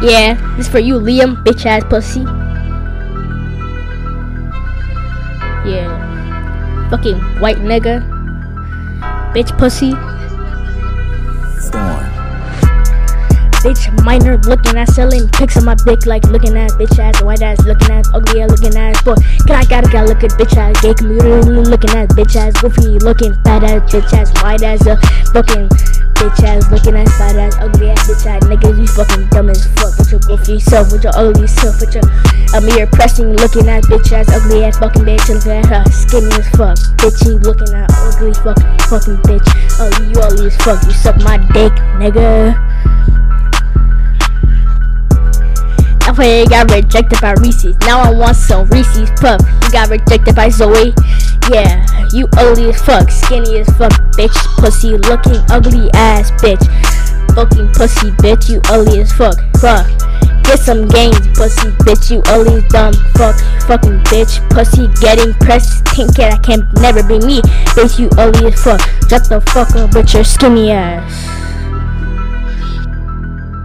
Yeah, this for you, Liam, bitch ass pussy. Yeah, fucking white nigga, bitch pussy. Bitch minor looking at selling pics on my dick like looking at bitch ass white ass looking at ugly ass looking ass boy. Gotta look at bitch ass gay commuter looking at bitch ass goofy looking fat ass bitch ass white ass fucking bitch ass looking at fat ass ugly ass bitch ass niggas. You fucking dumb as fuck with your goofy self, with your ugly self, with your mirror pressing looking at bitch ass ugly ass fucking bitch looking at her skinny as fuck bitchy looking at ugly fucking bitch. You ugly as fuck. You suck my dick, nigga. I got rejected by Reese's. Now I want some Reese's Puff. You got rejected by Zoe. Yeah, you ugly as fuck, skinny as fuck, bitch, pussy looking ugly ass bitch, fucking pussy bitch, you ugly as fuck. Get some gains, pussy bitch, you ugly as dumb fucking bitch, pussy getting pressed, think that can never be me, bitch, you ugly as fuck. Shut the fuck up with your skinny ass.